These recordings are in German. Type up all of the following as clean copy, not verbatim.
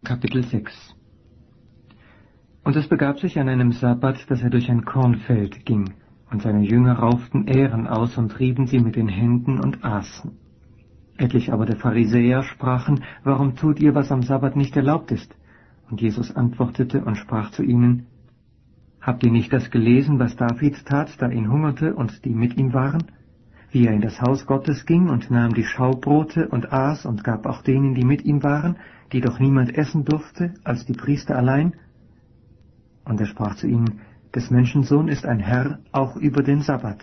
Kapitel 6. Und es begab sich an einem Sabbat, dass er durch ein Kornfeld ging, und seine Jünger rauften Ähren aus und rieben sie mit den Händen und aßen. Etliche aber der Pharisäer sprachen: Warum tut ihr, was am Sabbat nicht erlaubt ist? Und Jesus antwortete und sprach zu ihnen: Habt ihr nicht das gelesen, was David tat, da ihn hungerte und die mit ihm waren? Wie er in das Haus Gottes ging und nahm die Schaubrote und aß und gab auch denen, die mit ihm waren, die doch niemand essen durfte, als die Priester allein? Und er sprach zu ihnen: Des Menschen Sohn ist ein Herr auch über den Sabbat.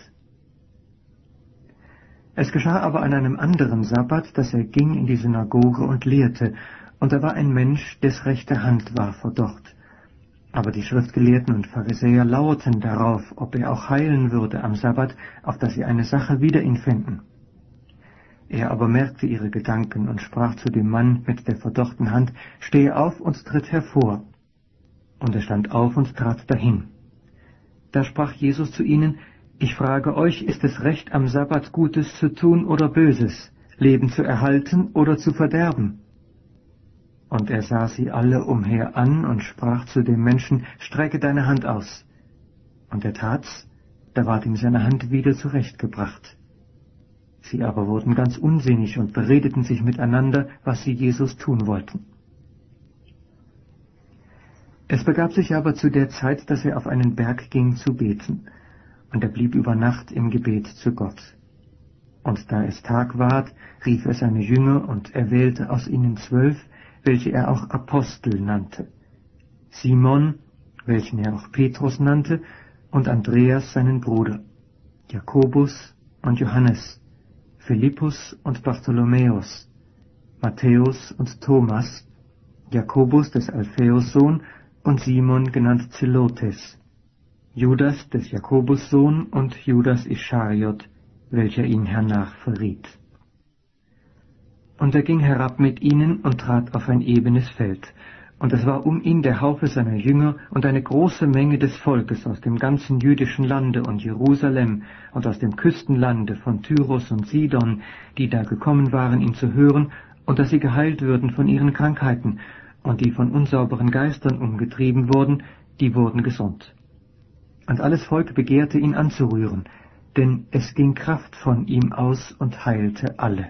Es geschah aber an einem anderen Sabbat, dass er ging in die Synagoge und lehrte, und da war ein Mensch, des rechte Hand war verdorrt. Aber die Schriftgelehrten und Pharisäer lauerten darauf, ob er auch heilen würde am Sabbat, auf dass sie eine Sache wider ihn fänden. Er aber merkte ihre Gedanken und sprach zu dem Mann mit der verdorrten Hand: Stehe auf und tritt hervor. Und er stand auf und trat dahin. Da sprach Jesus zu ihnen: Ich frage euch, ist es recht, am Sabbat Gutes zu tun oder Böses, Leben zu erhalten oder zu verderben? Und er sah sie alle umher an und sprach zu dem Menschen: Strecke deine Hand aus. Und er tat's, da ward ihm seine Hand wieder zurechtgebracht. Sie aber wurden ganz unsinnig und beredeten sich miteinander, was sie Jesus tun wollten. Es begab sich aber zu der Zeit, dass er auf einen Berg ging zu beten, und er blieb über Nacht im Gebet zu Gott. Und da es Tag ward, rief er seine Jünger und erwählte aus ihnen 12, welche er auch Apostel nannte: Simon, welchen er auch Petrus nannte, und Andreas seinen Bruder, Jakobus und Johannes, Philippus und Bartholomäus, Matthäus und Thomas, Jakobus des Alphaeus Sohn und Simon genannt Zelotes, Judas des Jakobus Sohn und Judas Ischariot, welcher ihn hernach verriet. Und er ging herab mit ihnen und trat auf ein ebenes Feld. Und es war um ihn der Haufe seiner Jünger und eine große Menge des Volkes aus dem ganzen jüdischen Lande und Jerusalem und aus dem Küstenlande von Tyrus und Sidon, die da gekommen waren, ihn zu hören, und dass sie geheilt würden von ihren Krankheiten, und die von unsauberen Geistern umgetrieben wurden, die wurden gesund. Und alles Volk begehrte ihn anzurühren, denn es ging Kraft von ihm aus und heilte alle.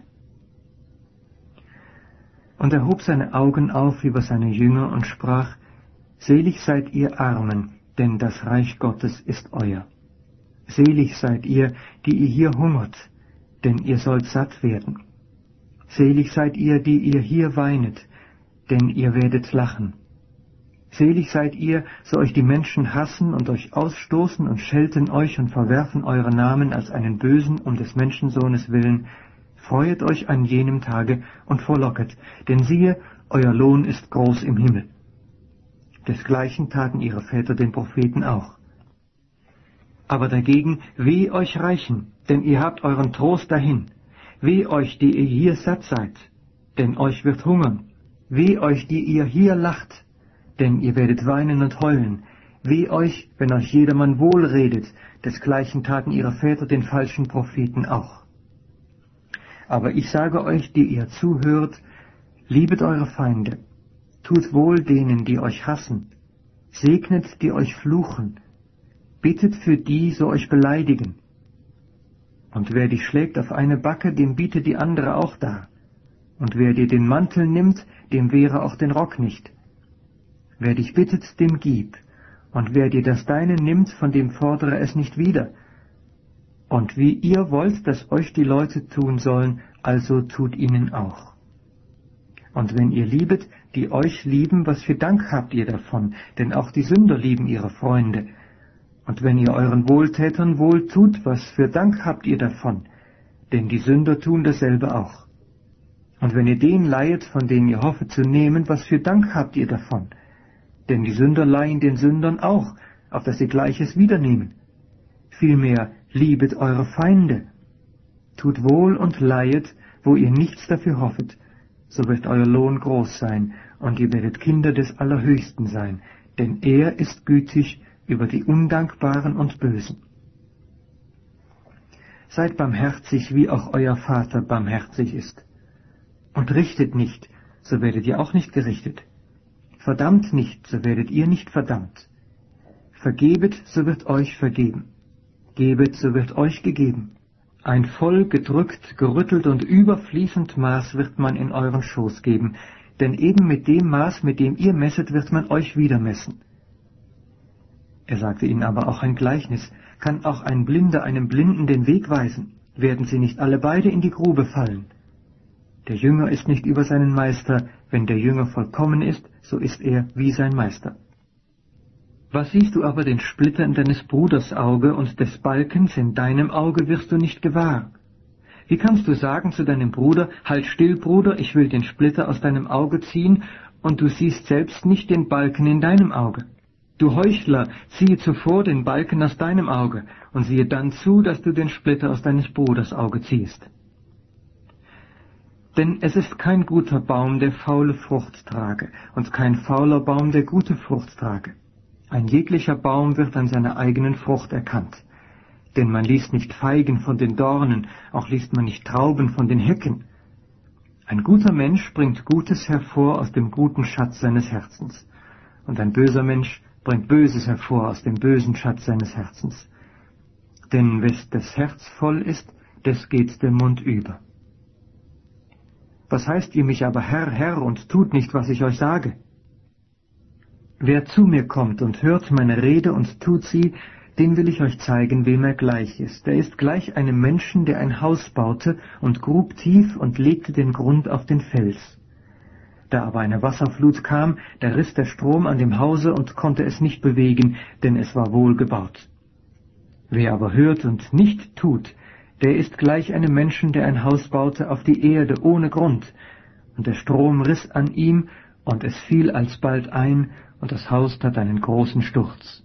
Und er hob seine Augen auf über seine Jünger und sprach: Selig seid ihr Armen, denn das Reich Gottes ist euer. Selig seid ihr, die ihr hier hungert, denn ihr sollt satt werden. Selig seid ihr, die ihr hier weinet, denn ihr werdet lachen. Selig seid ihr, so euch die Menschen hassen und euch ausstoßen und schelten euch und verwerfen eure Namen als einen Bösen um des Menschensohnes willen. Freuet euch an jenem Tage und frohlocket, denn siehe, euer Lohn ist groß im Himmel. Desgleichen taten ihre Väter den Propheten auch. Aber dagegen, weh euch Reichen, denn ihr habt euren Trost dahin. Weh euch, die ihr hier satt seid, denn euch wird hungern. Weh euch, die ihr hier lacht, denn ihr werdet weinen und heulen. Weh euch, wenn euch jedermann wohl redet, desgleichen taten ihre Väter den falschen Propheten auch. Aber ich sage euch, die ihr zuhört, liebet eure Feinde, tut wohl denen, die euch hassen, segnet, die euch fluchen, bittet für die, so euch beleidigen. Und wer dich schlägt auf eine Backe, dem biete die andere auch dar. Und wer dir den Mantel nimmt, dem wehre auch den Rock nicht. Wer dich bittet, dem gib, und wer dir das Deine nimmt, von dem fordere es nicht wieder. Und wie ihr wollt, dass euch die Leute tun sollen, also tut ihnen auch. Und wenn ihr liebet, die euch lieben, was für Dank habt ihr davon? Denn auch die Sünder lieben ihre Freunde. Und wenn ihr euren Wohltätern wohl tut, was für Dank habt ihr davon? Denn die Sünder tun dasselbe auch. Und wenn ihr denen leihet, von denen ihr hoffet zu nehmen, was für Dank habt ihr davon? Denn die Sünder leihen den Sündern auch, auf dass sie Gleiches wiedernehmen. Vielmehr liebet eure Feinde. Tut wohl und leihet, wo ihr nichts dafür hoffet, so wird euer Lohn groß sein, und ihr werdet Kinder des Allerhöchsten sein, denn er ist gütig über die Undankbaren und Bösen. Seid barmherzig, wie auch euer Vater barmherzig ist. Und richtet nicht, so werdet ihr auch nicht gerichtet. Verdammt nicht, so werdet ihr nicht verdammt. Vergebet, so wird euch vergeben. Gebet, so wird euch gegeben. Ein voll gedrückt, gerüttelt und überfließend Maß wird man in euren Schoß geben, denn eben mit dem Maß, mit dem ihr messet, wird man euch wieder messen. Er sagte ihnen aber auch ein Gleichnis: Kann auch ein Blinder einem Blinden den Weg weisen? Werden sie nicht alle beide in die Grube fallen? Der Jünger ist nicht über seinen Meister, wenn der Jünger vollkommen ist, so ist er wie sein Meister. Was siehst du aber den Splitter in deines Bruders Auge und des Balkens in deinem Auge wirst du nicht gewahr? Wie kannst du sagen zu deinem Bruder: Halt still, Bruder, ich will den Splitter aus deinem Auge ziehen, und du siehst selbst nicht den Balken in deinem Auge? Du Heuchler, ziehe zuvor den Balken aus deinem Auge, und siehe dann zu, dass du den Splitter aus deines Bruders Auge ziehst. Denn es ist kein guter Baum, der faule Frucht trage, und kein fauler Baum, der gute Frucht trage. Ein jeglicher Baum wird an seiner eigenen Frucht erkannt. Denn man liest nicht Feigen von den Dornen, auch liest man nicht Trauben von den Hecken. Ein guter Mensch bringt Gutes hervor aus dem guten Schatz seines Herzens, und ein böser Mensch bringt Böses hervor aus dem bösen Schatz seines Herzens. Denn wes des Herz voll ist, des geht der Mund über. Was heißt ihr mich aber Herr, Herr, und tut nicht, was ich euch sage? Wer zu mir kommt und hört meine Rede und tut sie, den will ich euch zeigen, wem er gleich ist. Er ist gleich einem Menschen, der ein Haus baute und grub tief und legte den Grund auf den Fels. Da aber eine Wasserflut kam, da riss der Strom an dem Hause und konnte es nicht bewegen, denn es war wohl gebaut. Wer aber hört und nicht tut, der ist gleich einem Menschen, der ein Haus baute auf die Erde ohne Grund, und der Strom riss an ihm, und es fiel alsbald ein, und das Haus tat einen großen Sturz.